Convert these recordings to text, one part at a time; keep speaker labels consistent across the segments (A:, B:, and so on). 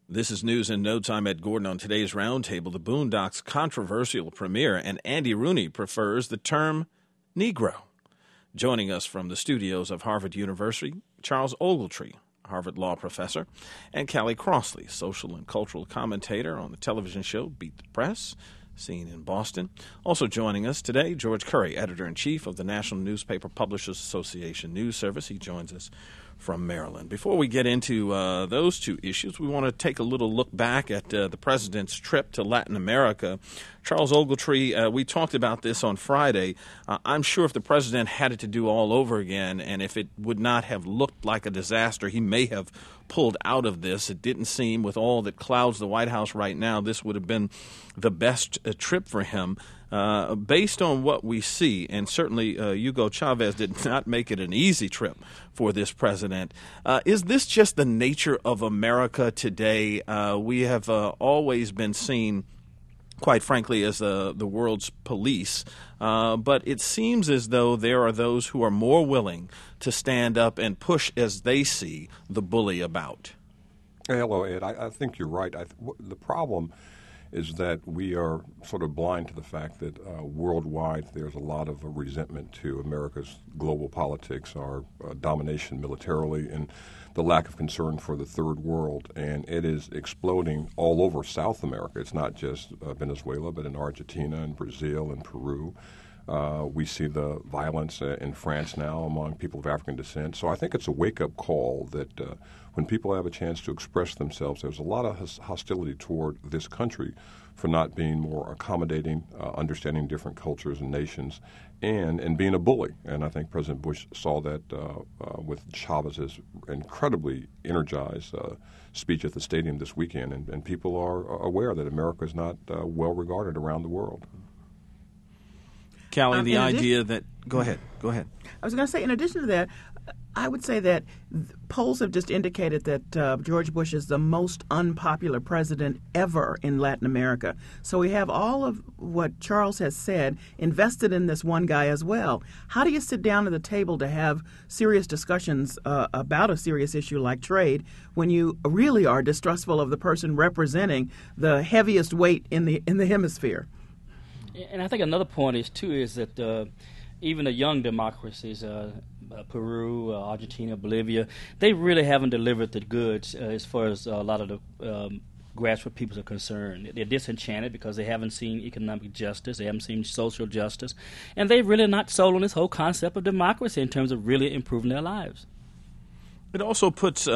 A: This is News in No Time. Ed Gordon on today's Roundtable. The Boondocks' controversial premiere, and Andy Rooney prefers the term Negro. Joining us from the studios of Harvard University, Charles Ogletree, Harvard Law professor, and Callie Crossley, social and cultural commentator on the television show Beat the Press, seen in Boston. Also joining us today, George Curry, editor-in-chief of the National Newspaper Publishers Association News Service. He joins us from Maryland. Before we get into those two issues, we want to take a little look back at the president's trip to Latin America. Charles Ogletree, we talked about this on Friday. I'm sure if the president had it to do all over again, and if it would not have looked like a disaster, he may have pulled out of this. It didn't seem, with all that clouds the White House right now, this would have been the best trip for him. Based on what we see, and certainly Hugo Chavez did not make it an easy trip for this president, is this just the nature of America today? We have always been seen, quite frankly, as the world's police, but it seems as though there are those who are more willing to stand up and push as they see the bully about.
B: Hello, Ed. I think you're right. The problem is that we are sort of blind to the fact that worldwide there's a lot of resentment to America's global politics, our domination militarily, and the lack of concern for the third world. And it is exploding all over South America. It's not just Venezuela, but in Argentina and Brazil and Peru. We see the violence in France now among people of African descent. So I think it's a wake-up call that when people have a chance to express themselves, there's a lot of hostility toward this country for not being more accommodating, understanding different cultures and nations, and being a bully. And I think President Bush saw that with Chavez's incredibly energized speech at the stadium this weekend, and people are aware that America is not well regarded around the world.
A: Callie, the idea that – go ahead.
C: I was going to say, in addition to that, I would say that polls have just indicated that George Bush is the most unpopular president ever in Latin America. So we have all of what Charles has said invested in this one guy as well. How do you sit down at the table to have serious discussions about a serious issue like trade when you really are distrustful of the person representing the heaviest weight in the hemisphere?
D: And I think another point is that even the young democracies, Peru, Argentina, Bolivia, they really haven't delivered the goods as far as a lot of the grassroots peoples are concerned. They're disenchanted because they haven't seen economic justice, they haven't seen social justice, and they've really not sold on this whole concept of democracy in terms of really improving their lives.
A: It also puts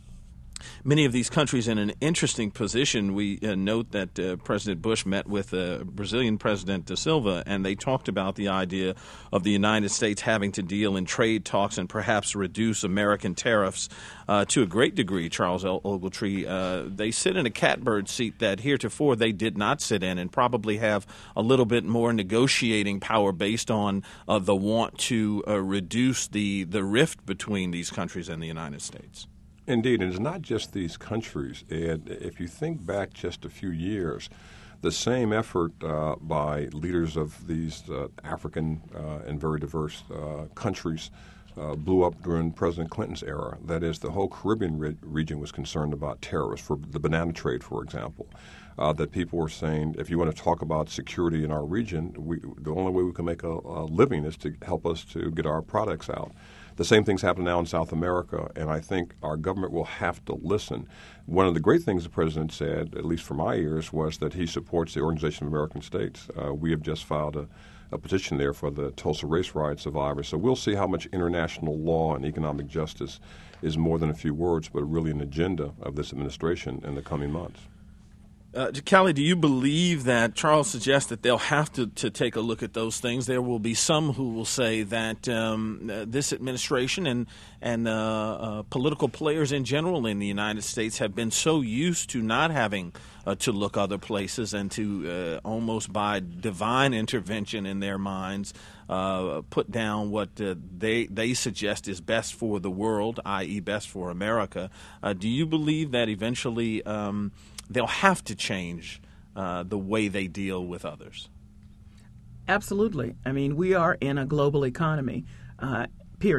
A: many of these countries in an interesting position. We note that President Bush met with Brazilian President da Silva, and they talked about the idea of the United States having to deal in trade talks and perhaps reduce American tariffs to a great degree, Charles Ogletree. They sit in a catbird seat that heretofore they did not sit in, and probably have a little bit more negotiating power based on the want to reduce the rift between these countries and the United States.
B: Indeed, and it's not just these countries. And if you think back just a few years, the same effort by leaders of these African and very diverse countries blew up during President Clinton's era. That is, the whole Caribbean region was concerned about terrorists, for the banana trade, for example. That people were saying, if you want to talk about security in our region, the only way we can make a living is to help us to get our products out. The same thing's happening now in South America, and I think our government will have to listen. One of the great things the president said, at least for my ears, was that he supports the Organization of American States. We have just filed a petition there for the Tulsa race riot survivors. So we'll see how much international law and economic justice is more than a few words, but really an agenda of this administration in the coming months.
A: Callie, do you believe that Charles suggests that they'll have to take a look at those things? There will be some who will say that this administration and political players in general in the United States have been so used to not having to look other places and to almost by divine intervention in their minds put down what they suggest is best for the world, i.e. best for America. Do you believe that eventually they'll have to change the way they deal with others?
C: Absolutely. I mean, we are in a global economy, period.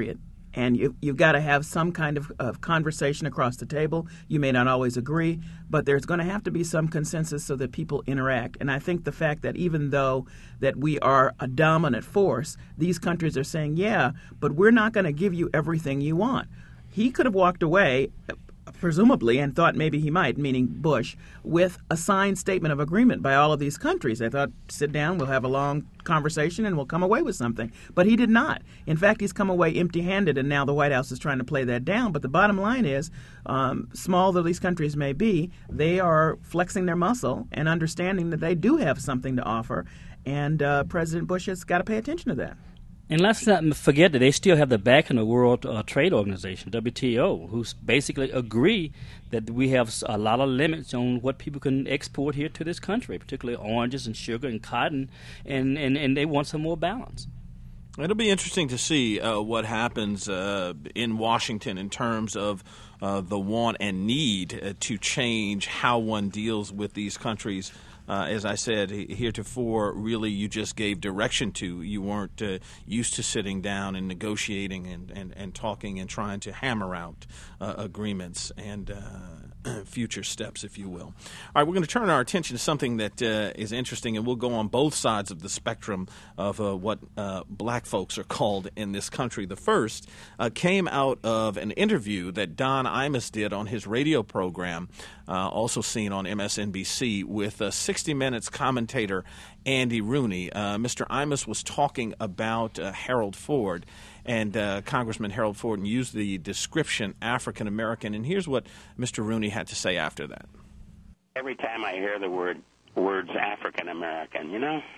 C: And you've got to have some kind of conversation across the table. You may not always agree, but there's going to have to be some consensus so that people interact. And I think the fact that even though that we are a dominant force, these countries are saying, yeah, but we're not going to give you everything you want. He could have walked away, presumably, and thought maybe he might, meaning Bush, with a signed statement of agreement by all of these countries. They thought, sit down, we'll have a long conversation, and we'll come away with something. But he did not. In fact, he's come away empty-handed, and now the White House is trying to play that down. But the bottom line is, small though these countries may be, they are flexing their muscle and understanding that they do have something to offer, and President Bush has got to pay attention to that.
D: And let's not forget that they still have the backing of the World Trade Organization, WTO, who basically agree that we have a lot of limits on what people can export here to this country, particularly oranges and sugar and cotton, and they want some more balance.
A: It'll be interesting to see what happens in Washington in terms of the want and need to change how one deals with these countries. As I said, heretofore, really you just gave direction to. You weren't used to sitting down and negotiating and talking and trying to hammer out agreements and future steps, if you will. All right, we're going to turn our attention to something that is interesting, and we'll go on both sides of the spectrum of what black folks are called in this country. The first came out of an interview that Don Imus did on his radio program, also seen on MSNBC, with 60 Minutes commentator Andy Rooney. Mr. Imus was talking about Harold Ford, and Congressman Harold Ford used the description African American. And here's what Mr. Rooney had to say after that.
E: Every time I hear the words African American,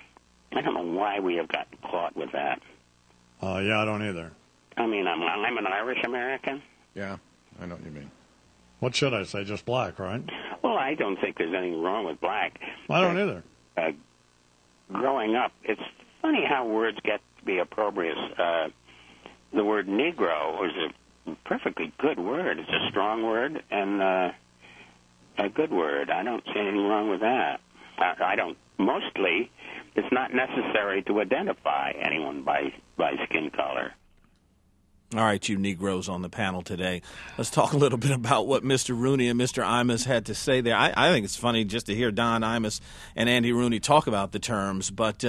E: I don't know why we have gotten caught with that.
F: Yeah, I don't either.
E: I mean, I'm an Irish American.
F: Yeah, I know what you mean. What should I say? Just black, right?
E: Well, I don't think there's anything wrong with black.
F: I don't either.
E: Growing up, it's funny how words get to be opprobrious. The word Negro is a perfectly good word. It's a strong word and a good word. I don't see anything wrong with that. I don't. Mostly, it's not necessary to identify anyone by skin color.
A: All right, you Negroes on the panel today. Let's talk a little bit about what Mr. Rooney and Mr. Imus had to say there. I think it's funny just to hear Don Imus and Andy Rooney talk about the terms, but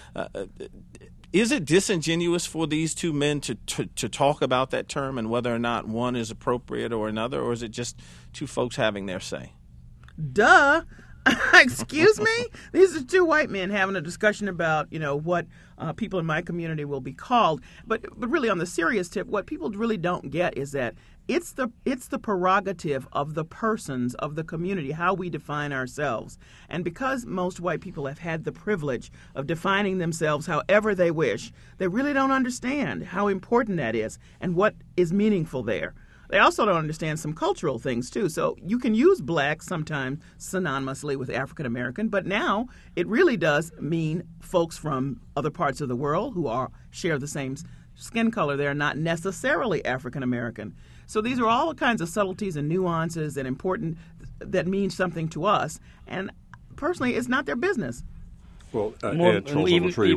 A: is it disingenuous for these two men to talk about that term and whether or not one is appropriate or another, or is it just two folks having their say?
C: Duh. Excuse me? These are two white men having a discussion about, what people in my community will be called. But really, on the serious tip, what people really don't get is that it's the prerogative of the persons of the community, how we define ourselves. And because most white people have had the privilege of defining themselves however they wish, they really don't understand how important that is and what is meaningful there. They also don't understand some cultural things, too. So you can use black sometimes synonymously with African American, but now it really does mean folks from other parts of the world who share the same skin color. They're not necessarily African American. So these are all kinds of subtleties and nuances and important that mean something to us. And personally, it's not their business.
B: Well, Ed Charles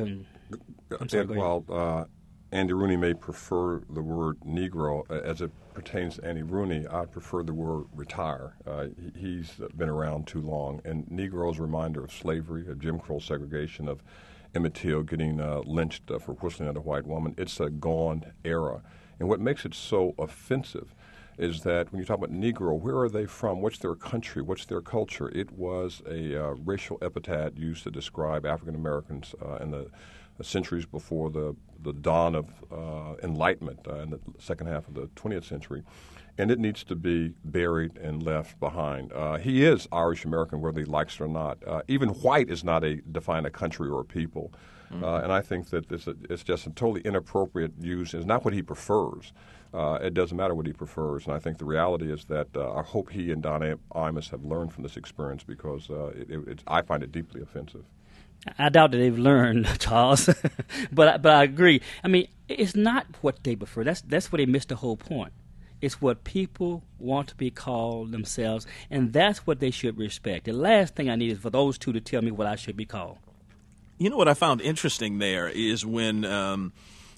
B: while Andy Rooney may prefer the word Negro, as it pertains to Andy Rooney, I prefer the word retire. He's been around too long, and Negro is a reminder of slavery, of Jim Crow segregation, of Emmett Till getting lynched for whistling at a white woman. It's a gone era. And what makes it so offensive is that when you talk about Negro, where are they from? What's their country? What's their culture? It was a racial epithet used to describe African Americans in the centuries before the dawn of enlightenment in the second half of the 20th century. And it needs to be buried and left behind. He is Irish American, whether he likes it or not. Even white is not define a country or a people. And I think that it's just a totally inappropriate use. It's not what he prefers. It doesn't matter what he prefers. And I think the reality is that I hope he and Don Imus have learned from this experience because I find it deeply offensive.
D: I doubt that they've learned, Charles, but I agree. I mean, it's not what they prefer. That's where they missed the whole point. It's what people want to be called themselves, and that's what they should respect. The last thing I need is for those two to tell me what I should be called.
A: You know what I found interesting there is when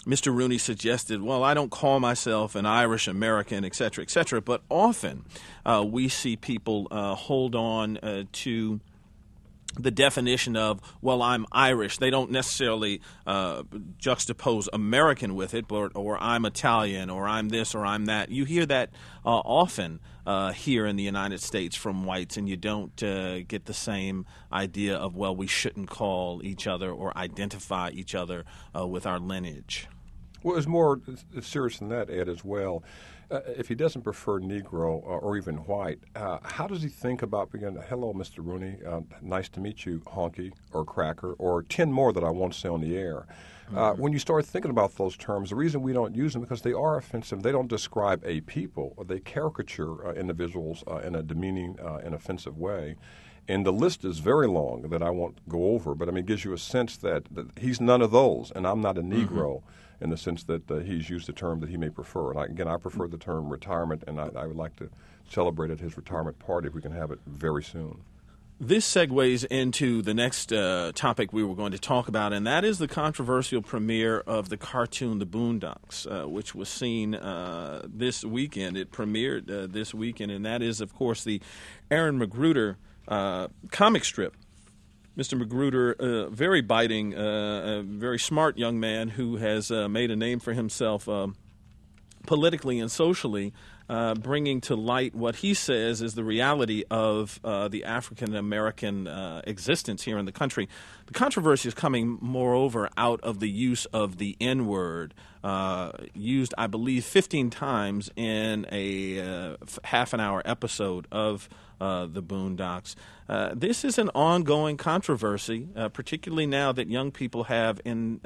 A: Mr. Rooney suggested, well, I don't call myself an Irish American, et cetera, but often we see people hold on to the definition of, well, I'm Irish. They don't necessarily juxtapose American with it, or I'm Italian, or I'm this, or I'm that. You hear that often here in the United States from whites, and you don't get the same idea of, well, we shouldn't call each other or identify each other with our lineage.
B: Well, it's more serious than that, Ed, as well. If he doesn't prefer Negro or even white, how does he think about being, hello, Mr. Rooney, nice to meet you, honky or cracker, or 10 more that I won't say on the air? When you start thinking about those terms, the reason we don't use them is because they are offensive. They don't describe a people. They caricature individuals in a demeaning and offensive way. And the list is very long that I won't go over, but I mean, it gives you a sense that he's none of those, and I'm not a Negro in the sense that he's used a term that he may prefer. And I prefer the term retirement, and I would like to celebrate at his retirement party if we can have it very soon.
A: This segues into the next topic we were going to talk about, and that is the controversial premiere of the cartoon The Boondocks, which was seen this weekend. It premiered this weekend, and that is, of course, the Aaron McGruder comic strip. Mr. Magruder, very biting, a very smart young man who has made a name for himself politically and socially, bringing to light what he says is the reality of the African-American existence here in the country. The controversy is coming, moreover, out of the use of the N-word, used, I believe, 15 times in a half-an-hour episode of the Boondocks. This is an ongoing controversy, particularly now that young people have, in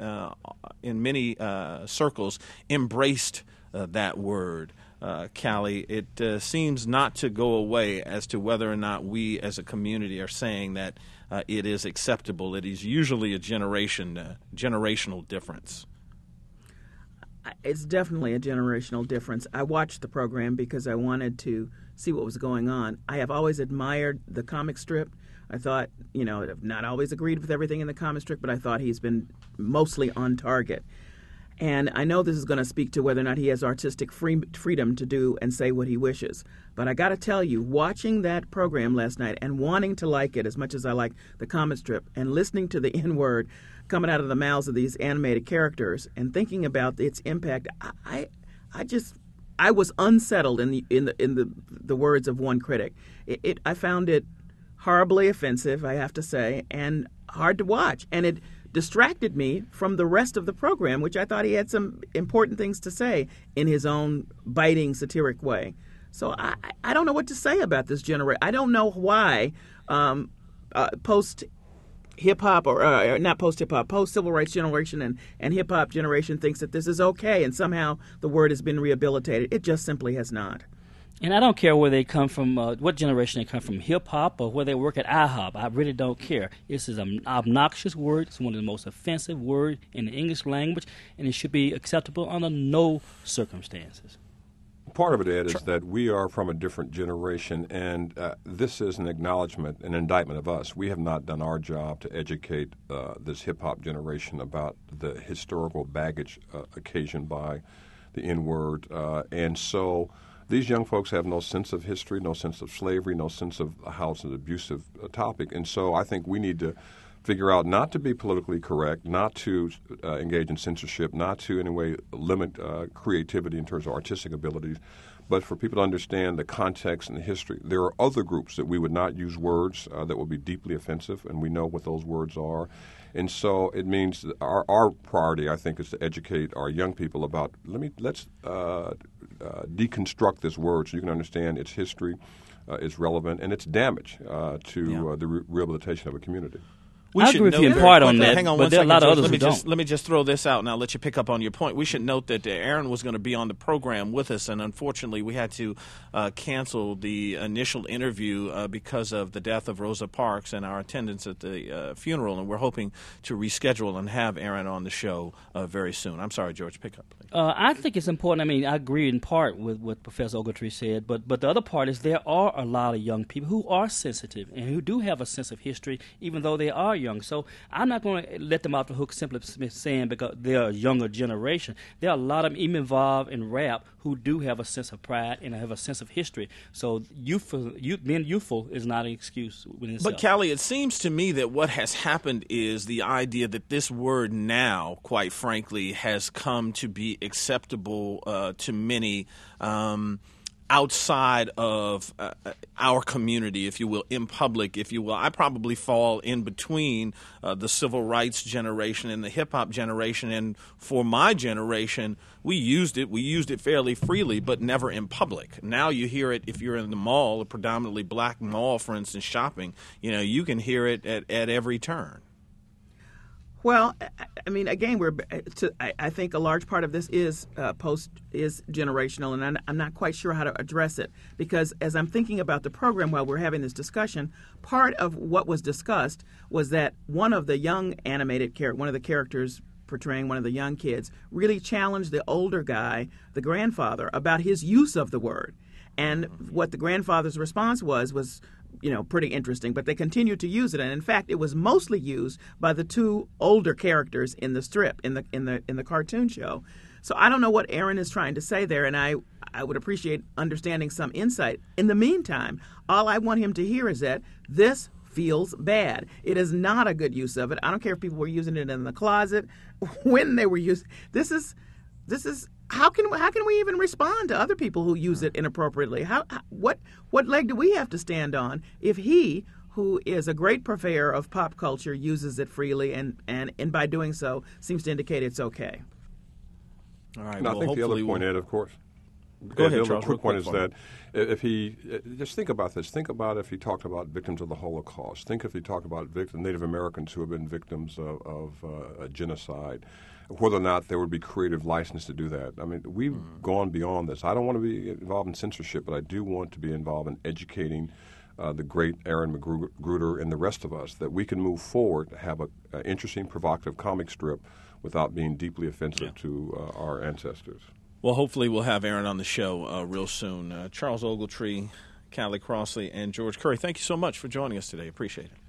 A: many circles, embraced that word. Callie, it seems not to go away as to whether or not we as a community are saying that it is acceptable. It is usually a generational difference.
C: It's definitely a generational difference. I watched the program because I wanted to see what was going on. I have always admired the comic strip. I thought, I've not always agreed with everything in the comic strip, but I thought he's been mostly on target. And I know this is going to speak to whether or not he has artistic freedom to do and say what he wishes. But I got to tell you, watching that program last night and wanting to like it as much as I like the comic strip and listening to the N-word coming out of the mouths of these animated characters and thinking about its impact, I was unsettled in the words of one critic. I found it horribly offensive, I have to say, and hard to watch. And it distracted me from the rest of the program, which I thought he had some important things to say in his own biting, satiric way. So I don't know what to say about this generation. I don't know why post-hip-hop, or not post-hip-hop, post-civil rights generation and hip-hop generation thinks that this is okay and somehow the word has been rehabilitated. It just simply has not.
D: And I don't care where they come from, what generation they come from, hip-hop or where they work at IHOP. I really don't care. This is an obnoxious word. It's one of the most offensive words in the English language, and it should be acceptable under no circumstances.
B: Part of it, Ed, is that we are from a different generation, and this is an acknowledgement, an indictment of us. We have not done our job to educate this hip-hop generation about the historical baggage occasioned by the N-word. And so these young folks have no sense of history, no sense of slavery, no sense of how it's an abusive topic. And so I think we need to figure out not to be politically correct, not to engage in censorship, not to in any way limit creativity in terms of artistic abilities, but for people to understand the context and the history. There are other groups that we would not use words that would be deeply offensive, and we know what those words are. And so it means that our priority, I think, is to educate our young people about, let's deconstruct this word so you can understand its history, its relevant, and its damage to the rehabilitation of a community.
D: I agree with you in part on that,
A: hang on
D: but there are a lot of others who don't.
A: Let me just throw this out, and I'll let you pick up on your point. We should note that Aaron was going to be on the program with us, and unfortunately we had to cancel the initial interview because of the death of Rosa Parks and our attendance at the funeral, and we're hoping to reschedule and have Aaron on the show very soon. I'm sorry, George, pick up, please.
D: I think it's important. I mean, I agree in part with what Professor Ogletree said, but the other part is there are a lot of young people who are sensitive and who do have a sense of history, even though they are young. So I'm not going to let them off the hook simply saying because they're a younger generation. There are a lot of them even involved in rap who do have a sense of pride and have a sense of history. So being youthful is not an excuse within itself.
A: But, Callie, it seems to me that what has happened is the idea that this word now, quite frankly, has come to be acceptable to many outside of our community, if you will, in public, if you will. I probably fall in between the civil rights generation and the hip-hop generation, and for my generation, we used it fairly freely, but never in public. Now you hear it if you're in the mall, a predominantly black mall, for instance, shopping. You can hear it at every turn.
C: Well, I mean, again, I think a large part of this is generational, and I'm not quite sure how to address it, because as I'm thinking about the program while we're having this discussion, part of what was discussed was that one of the young one of the characters portraying one of the young kids, really challenged the older guy, the grandfather, about his use of the word. And what the grandfather's response was pretty interesting, but they continued to use it, and in fact, it was mostly used by the two older characters in the strip, in the cartoon show. So I don't know what Aaron is trying to say there, and I would appreciate understanding some insight. In the meantime, all I want him to hear is that this feels bad. It is not a good use of it. I don't care if people were using it in the closet, when they were using. This is. How can we even respond to other people who use it inappropriately? What leg do we have to stand on if he, who is a great purveyor of pop culture, uses it freely and by doing so seems to indicate it's okay?
A: All right.
B: And I think the other point, Ed, of course.
A: Go ahead,
B: the
A: Charles.
B: other quick point is that if he just think about this. Think about if he talked about victims of the Holocaust. Think if he talked about Native Americans who have been victims of genocide. Whether or not there would be creative license to do that. I mean, we've gone beyond this. I don't want to be involved in censorship, but I do want to be involved in educating the great Aaron McGruder and the rest of us that we can move forward to have an interesting, provocative comic strip without being deeply offensive to our ancestors.
A: Well, hopefully we'll have Aaron on the show real soon. Charles Ogletree, Callie Crossley, and George Curry, thank you so much for joining us today. Appreciate it.